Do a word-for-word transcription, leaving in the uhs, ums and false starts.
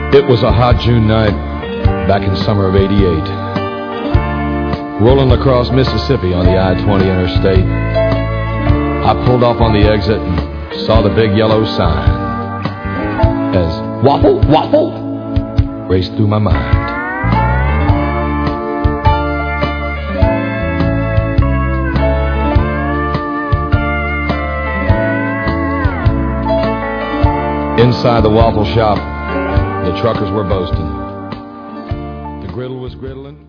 It was a hot June night back in summer of eighty-eight. Rolling across Mississippi on the I twenty interstate, I pulled off on the exit and saw the big yellow sign as waffle, waffle raced through my mind. Inside the waffle shop, the truckers were boasting. The griddle was griddling.